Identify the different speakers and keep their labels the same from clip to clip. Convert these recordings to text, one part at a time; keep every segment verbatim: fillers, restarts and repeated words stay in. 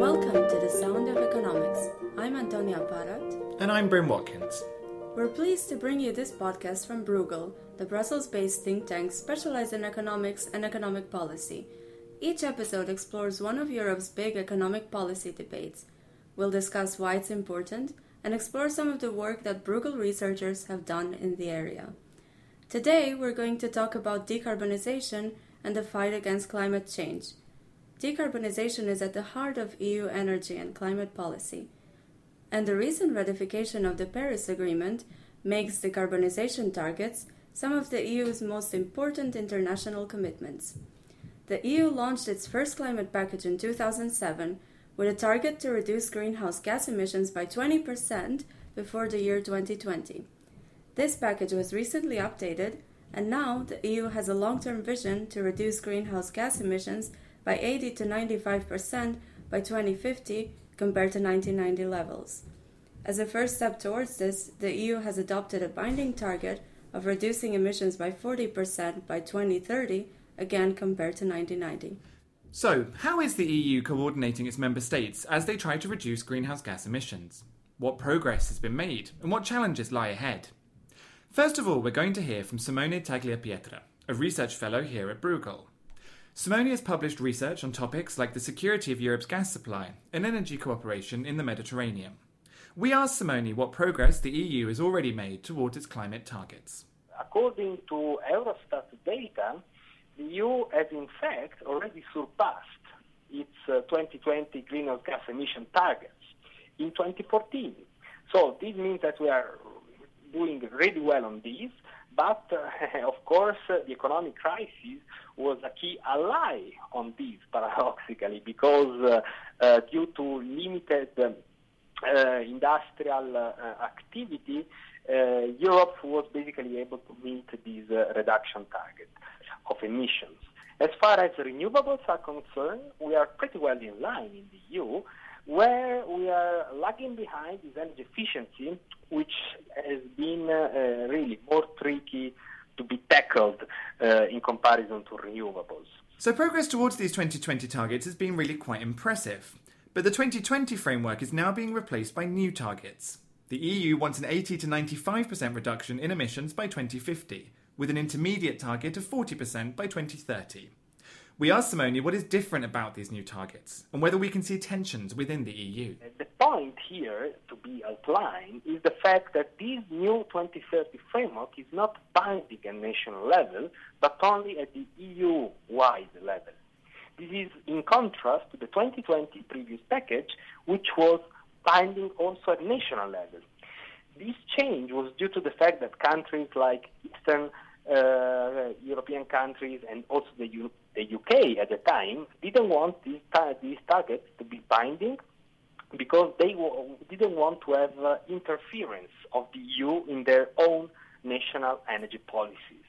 Speaker 1: Welcome to the Sound of Economics. I'm Antonia Parat.
Speaker 2: And I'm Bryn Watkins.
Speaker 1: We're pleased to bring you this podcast from Bruegel, the Brussels-based think tank specialized in economics and economic policy. Each episode explores one of Europe's big economic policy debates. We'll discuss why it's important and explore some of the work that Bruegel researchers have done in the area. Today, we're going to talk about decarbonization and the fight against climate change. Decarbonization is at the heart of E U energy and climate policy, and the recent ratification of the Paris Agreement makes decarbonization targets some of the E U's most important international commitments. The E U launched its first climate package in two thousand seven with a target to reduce greenhouse gas emissions by twenty percent before the year twenty twenty. This package was recently updated, and now the E U has a long-term vision to reduce greenhouse gas emissions by eighty to ninety-five percent by twenty fifty compared to nineteen ninety levels. As a first step towards this, the E U has adopted a binding target of reducing emissions by forty percent by twenty thirty, again compared to nineteen ninety.
Speaker 2: So, how is the E U coordinating its member states as they try to reduce greenhouse gas emissions? What progress has been made, and what challenges lie ahead? First of all, we're going to hear from Simone Tagliapietra, a research fellow here at Bruegel. Simone has published research on topics like the security of Europe's gas supply and energy cooperation in the Mediterranean. We asked Simone what progress the E U has already made towards its climate targets.
Speaker 3: According to Eurostat data, the E U has in fact already surpassed its uh, twenty twenty greenhouse gas emission targets in twenty fourteen. So this means that we are doing really well on this. But, uh, of course, uh, the economic crisis was a key ally on this, paradoxically, because uh, uh, due to limited uh, uh, industrial uh, activity, uh, Europe was basically able to meet this uh, reduction target of emissions. As far as renewables are concerned, we are pretty well in line in the E U. Where we are lagging behind is energy efficiency, which has been uh, uh, really more tricky to be tackled uh, in comparison to renewables.
Speaker 2: So progress towards these twenty twenty targets has been really quite impressive. But the twenty twenty framework is now being replaced by new targets. The E U wants an eighty to ninety-five percent reduction in emissions by twenty fifty, with an intermediate target of forty percent by twenty thirty. We asked Simone what is different about these new targets and whether we can see tensions within the E U.
Speaker 3: The point here to be outlined is the fact that this new twenty thirty framework is not binding at national level, but only at the E U-wide level. This is in contrast to the twenty twenty previous package, which was binding also at national level. This change was due to the fact that countries like Eastern uh, European countries and also the U- The U K at the time didn't want these, ta- these targets to be binding because they w- didn't want to have uh, interference of the E U in their own national energy policies.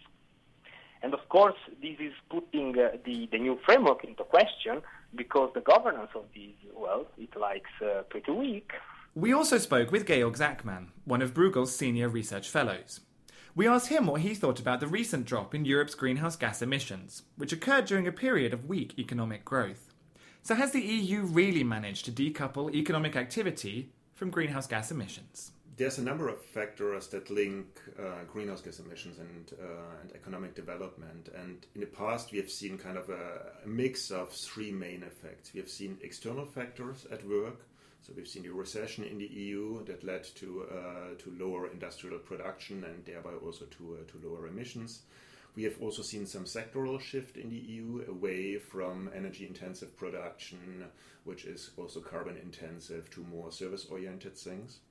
Speaker 3: And of course, this is putting uh, the, the new framework into question because the governance of these, well, it likes uh, pretty weak.
Speaker 2: We also spoke with Georg Zachman, one of Bruegel's senior research fellows. We asked him what he thought about the recent drop in Europe's greenhouse gas emissions, which occurred during a period of weak economic growth. So has the E U really managed to decouple economic activity from greenhouse gas emissions?
Speaker 4: There's a number of factors that link uh, greenhouse gas emissions and, uh, and economic development. And in the past, we have seen kind of a, a mix of three main effects. We have seen external factors at work. So we've seen the recession in the E U that led to uh, to lower industrial production and thereby also to uh, to lower emissions. We have also seen some sectoral shift in the E U away from energy-intensive production, which is also carbon-intensive, to more service-oriented things.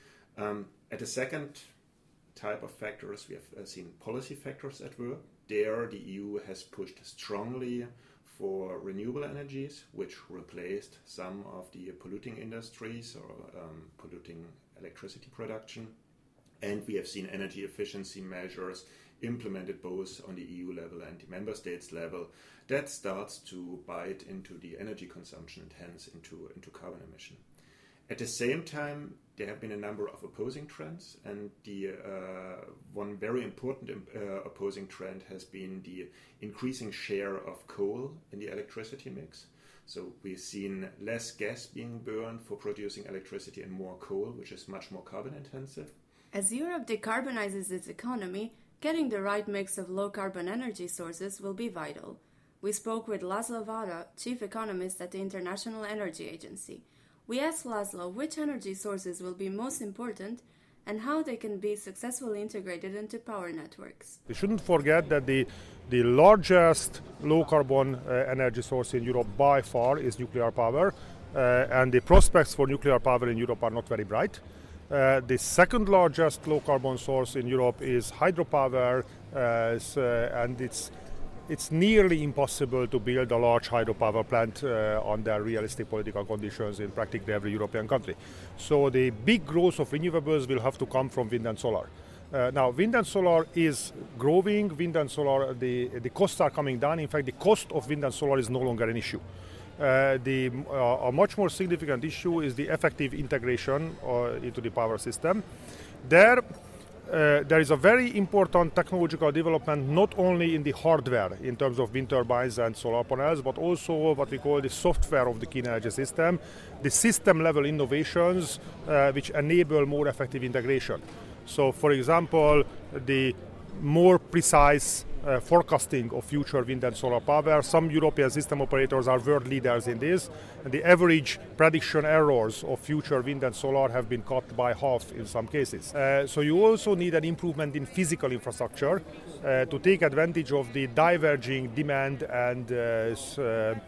Speaker 4: Um, at the second type of factors, we have uh, seen policy factors at work. There, the E U has pushed strongly for renewable energies, which replaced some of the polluting industries or um, polluting electricity production. And we have seen energy efficiency measures implemented both on the E U level and the member states level. That starts to bite into the energy consumption and hence into, into carbon emission. At the same time, there have been a number of opposing trends, and the uh, one very important uh, opposing trend has been the increasing share of coal in the electricity mix. So we've seen less gas being burned for producing electricity and more coal, which is much more carbon intensive.
Speaker 1: As Europe decarbonizes its economy, getting the right mix of low-carbon energy sources will be vital. We spoke with Laszlo Vada, chief economist at the International Energy Agency. We asked Laszlo which energy sources will be most important and how they can be successfully integrated into power networks.
Speaker 5: We shouldn't forget that the, the largest low-carbon uh, energy source in Europe by far is nuclear power, uh, and the prospects for nuclear power in Europe are not very bright. Uh, the second largest low-carbon source in Europe is hydropower, uh, so, and it's It's nearly impossible to build a large hydropower plant uh, under realistic political conditions in practically every European country. So the big growth of renewables will have to come from wind and solar. Uh, now, wind and solar is growing. Wind and solar, the, the costs are coming down. In fact, the cost of wind and solar is no longer an issue. Uh, the, uh, a much more significant issue is the effective integration uh, into the power system. There, Uh, there is a very important technological development not only in the hardware in terms of wind turbines and solar panels, but also what we call the software of the clean energy system, the system level innovations uh, which enable more effective integration. So, for example, the more precise uh, forecasting of future wind and solar power. Some European system operators are world leaders in this, and the average prediction errors of future wind and solar have been cut by half in some cases. Uh, so you also need an improvement in physical infrastructure uh, to take advantage of the diverging demand and, uh, uh,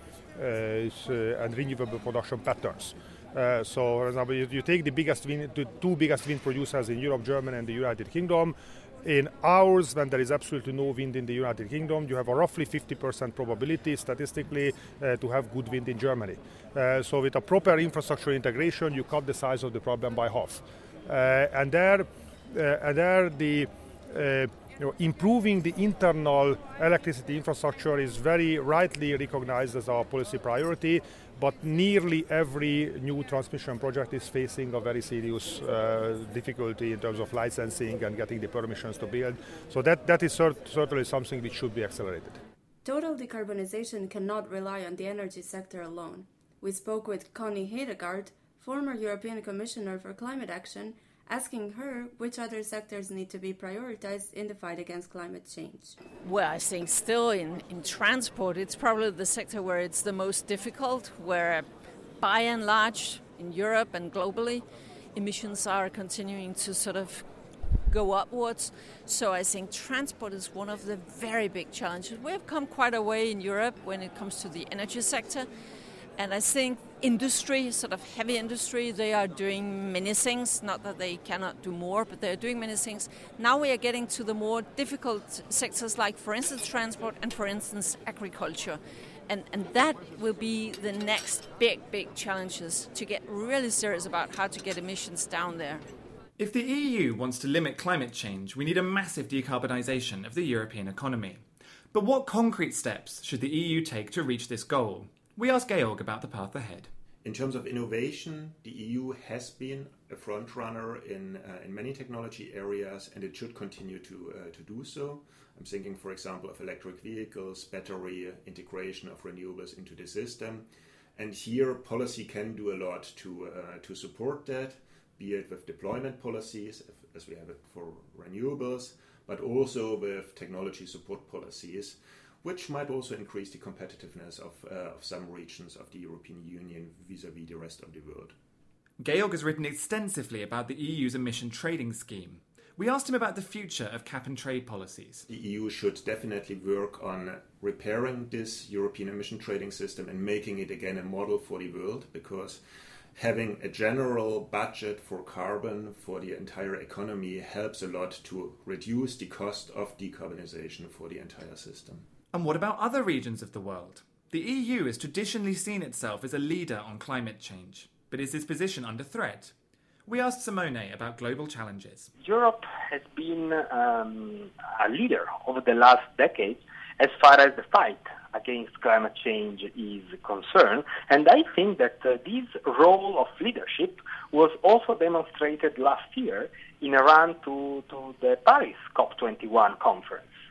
Speaker 5: uh, and renewable production patterns. Uh, so, for example, you, you take the biggest wind, the two biggest wind producers in Europe, Germany and the United Kingdom. In hours when there is absolutely no wind in the United Kingdom, you have a roughly fifty percent probability statistically uh, to have good wind in Germany. Uh, so with a proper infrastructure integration, you cut the size of the problem by half. Uh, and there, uh, and there the uh, you know, improving the internal electricity infrastructure is very rightly recognized as our policy priority, but nearly every new transmission project is facing a very serious uh, difficulty in terms of licensing and getting the permissions to build. So that, that is cert- certainly something which should be accelerated.
Speaker 1: Total decarbonization cannot rely on the energy sector alone. We spoke with Connie Hedegaard, former European Commissioner for Climate Action, asking her which other sectors need to be prioritized in the fight against climate change.
Speaker 6: Well, I think still in, in transport, it's probably the sector where it's the most difficult, where by and large in Europe and globally, emissions are continuing to sort of go upwards. So I think transport is one of the very big challenges. We have come quite a way in Europe when it comes to the energy sector. And I think industry, sort of heavy industry, they are doing many things. Not that they cannot do more, but they're doing many things. Now we are getting to the more difficult sectors like, for instance, transport and, for instance, agriculture. And, and that will be the next big, big challenges to get really serious about how to get emissions down there.
Speaker 2: If the E U wants to limit climate change, we need a massive decarbonisation of the European economy. But what concrete steps should the E U take to reach this goal? We asked Georg about the path ahead.
Speaker 4: In terms of innovation, the E U has been a frontrunner in uh, in many technology areas, and it should continue to uh, to do so. I'm thinking, for example, of electric vehicles, battery integration of renewables into the system, and here policy can do a lot to uh, to support that, be it with deployment policies, as we have it for renewables, but also with technology support policies, which might also increase the competitiveness of, uh, of some regions of the European Union vis-à-vis the rest of the world.
Speaker 2: Georg has written extensively about the E U's emission trading scheme. We asked him about the future of cap-and-trade policies.
Speaker 4: The E U should definitely work on repairing this European emission trading system and making it again a model for the world, because having a general budget for carbon for the entire economy helps a lot to reduce the cost of decarbonization for the entire system.
Speaker 2: And what about other regions of the world? The E U has traditionally seen itself as a leader on climate change, but is this position under threat? We asked Simone about global challenges.
Speaker 3: Europe has been um, a leader over the last decade as far as the fight against climate change is concerned, and I think that uh, this role of leadership was also demonstrated last year in Iran to, to the Paris COP twenty-one conference.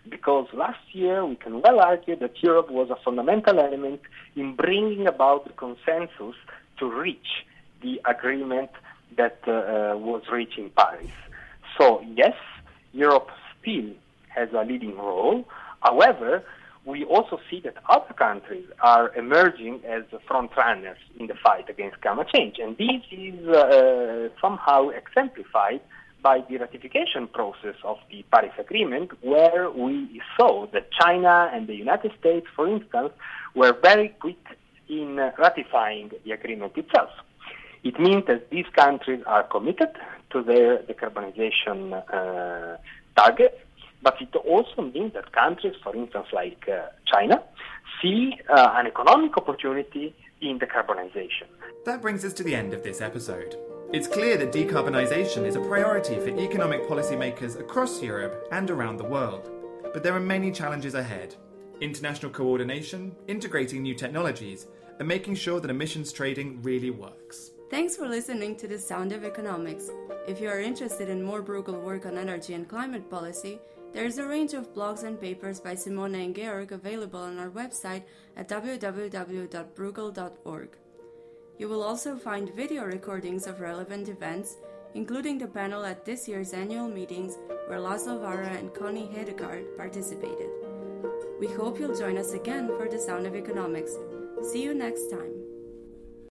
Speaker 3: because last year we can well argue that Europe was a fundamental element in bringing about the consensus to reach the agreement that uh, uh, was reached in Paris. So yes, Europe still has a leading role. However, we also see that other countries are emerging as front runners in the fight against climate change. And this is uh, somehow exemplified by the ratification process of the Paris Agreement, where we saw that China and the United States, for instance, were very quick in uh, ratifying the agreement itself. It means that these countries are committed to their decarbonization uh, targets, but it also means that countries, for instance, like uh, China, see uh, an economic opportunity in decarbonization.
Speaker 2: That brings us to the end of this episode. It's clear that decarbonisation is a priority for economic policymakers across Europe and around the world. But there are many challenges ahead. International coordination, integrating new technologies, and making sure that emissions trading really works.
Speaker 1: Thanks for listening to The Sound of Economics. If you are interested in more Bruegel work on energy and climate policy, there is a range of blogs and papers by Simone and Georg available on our website at w w w dot bruegel dot org. You will also find video recordings of relevant events, including the panel at this year's annual meetings where Laszlo Vara and Connie Hedegaard participated. We hope you'll join us again for The Sound of Economics. See you next time.